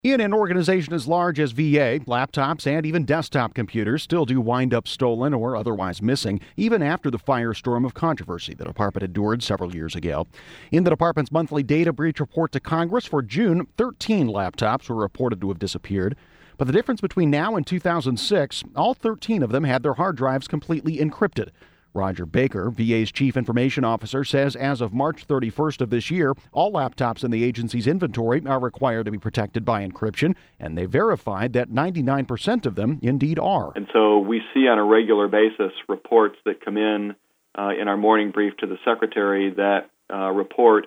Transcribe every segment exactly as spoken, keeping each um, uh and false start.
In an organization as large as V A, laptops and even desktop computers still do wind up stolen or otherwise missing, even after the firestorm of controversy the department endured several years ago. In the department's monthly data breach report to Congress for June, thirteen laptops were reported to have disappeared. But the difference between now and two thousand six, all thirteen of them had their hard drives completely encrypted. Roger Baker, V A's chief information officer, says as of March thirty-first of this year, all laptops in the agency's inventory are required to be protected by encryption, and they verified that ninety-nine percent of them indeed are. And so we see on a regular basis reports that come in uh, in our morning brief to the secretary that uh, report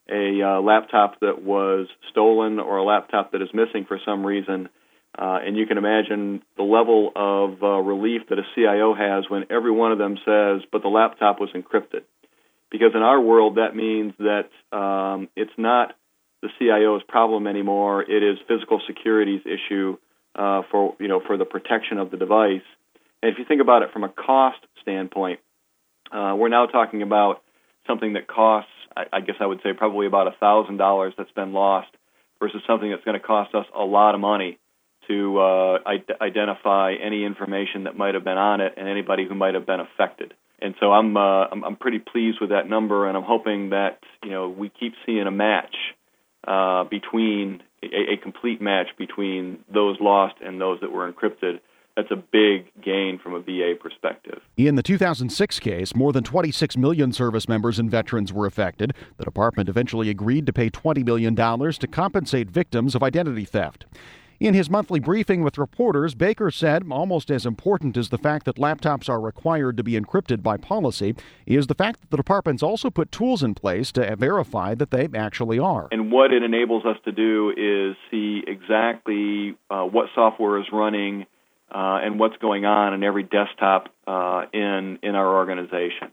a uh, laptop that was stolen or a laptop that is missing for some reason. Uh, and you can imagine the level of uh, relief that a C I O has when every one of them says, but the laptop was encrypted. Because in our world, that means that um, it's not the C I O's problem anymore. It is physical security's issue uh, for, you know, for the protection of the device. And if you think about it from a cost standpoint, uh, we're now talking about something that costs, I, I guess I would say, probably about one thousand dollars that's been lost versus something that's going to cost us a lot of money to uh, I- identify any information that might have been on it and anybody who might have been affected. And so I'm, uh, I'm I'm pretty pleased with that number, and I'm hoping that you know we keep seeing a match uh, between a, a complete match between those lost and those that were encrypted. That's a big gain from a V A perspective. In the two thousand six case, more than twenty-six million service members and veterans were affected. The department eventually agreed to pay twenty million dollars to compensate victims of identity theft. In his monthly briefing with reporters, Baker said almost as important as the fact that laptops are required to be encrypted by policy is the fact that the department's also put tools in place to verify that they actually are. And what it enables us to do is see exactly uh, what software is running uh, and what's going on in every desktop uh, in in our organization.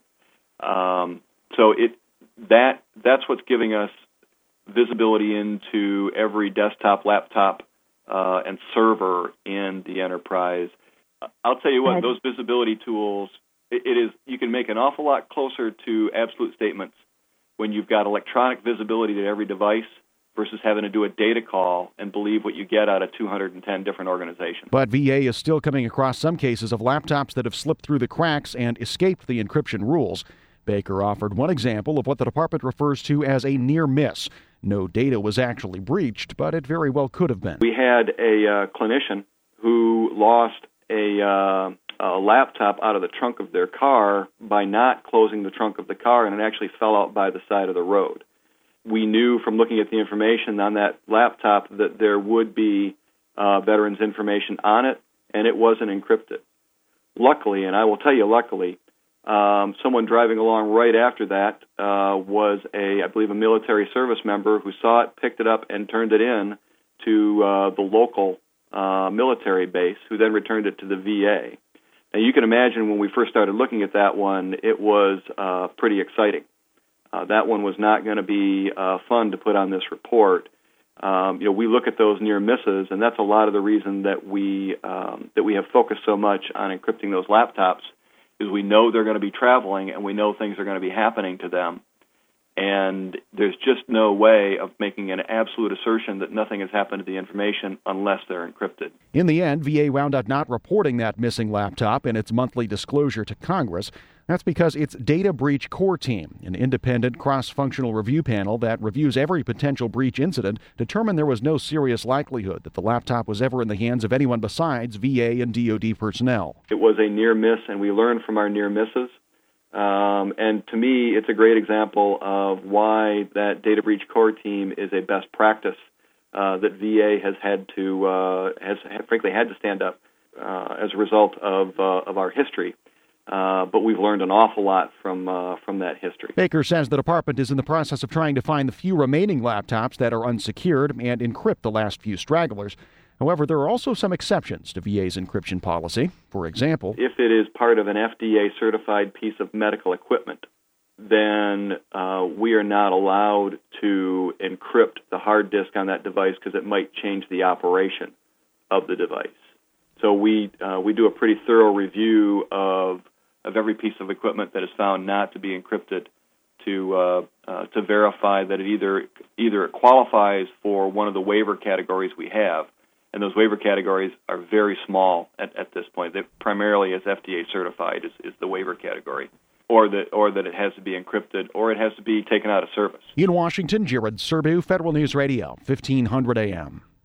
Um, so it that that's what's giving us visibility into every desktop, laptop, Uh, and server in the enterprise. I'll tell you what, those visibility tools, it, it is you can make an awful lot closer to absolute statements when you've got electronic visibility to every device versus having to do a data call and believe what you get out of two hundred ten different organizations. But V A is still coming across some cases of laptops that have slipped through the cracks and escaped the encryption rules. Baker offered one example of what the department refers to as a near miss. No data was actually breached, but it very well could have been. We had a uh, clinician who lost a, uh, a laptop out of the trunk of their car by not closing the trunk of the car, and it actually fell out by the side of the road. We knew from looking at the information on that laptop that there would be uh, veterans' information on it, and it wasn't encrypted. Luckily, and I will tell you luckily, Um, someone driving along right after that uh, was a, I believe, a military service member who saw it, picked it up, and turned it in to uh, the local uh, military base, who then returned it to the V A. Now, you can imagine when we first started looking at that one, it was uh, pretty exciting. Uh, that one was not going to be uh, fun to put on this report. Um, you know, we look at those near misses, and that's a lot of the reason that we um, that we have focused so much on encrypting those laptops. Is we know they're going to be traveling and we know things are going to be happening to them. And there's just no way of making an absolute assertion that nothing has happened to the information unless they're encrypted. In the end, V A wound up not reporting that missing laptop in its monthly disclosure to Congress. That's because its Data Breach Core Team, an independent cross-functional review panel that reviews every potential breach incident, determined there was no serious likelihood that the laptop was ever in the hands of anyone besides V A and D O D personnel. It was a near miss, and we learned from our near misses. Um, and to me, it's a great example of why that Data Breach Core Team is a best practice uh, that V A has had to, uh, has frankly had to stand up uh, as a result of uh, of our history. Uh, but we've learned an awful lot from uh, from that history. Baker says the department is in the process of trying to find the few remaining laptops that are unsecured and encrypt the last few stragglers. However, there are also some exceptions to V A's encryption policy. For example, if it is part of an F D A-certified piece of medical equipment, then uh, we are not allowed to encrypt the hard disk on that device because it might change the operation of the device. So we uh, we do a pretty thorough review of of every piece of equipment that is found not to be encrypted to uh, uh, to verify that it either either it qualifies for one of the waiver categories we have, and those waiver categories are very small at, at this point. They primarily is F D A certified is, is the waiver category, or that or that it has to be encrypted, or it has to be taken out of service. In Washington, Jared Serbu, Federal News Radio, fifteen hundred A M.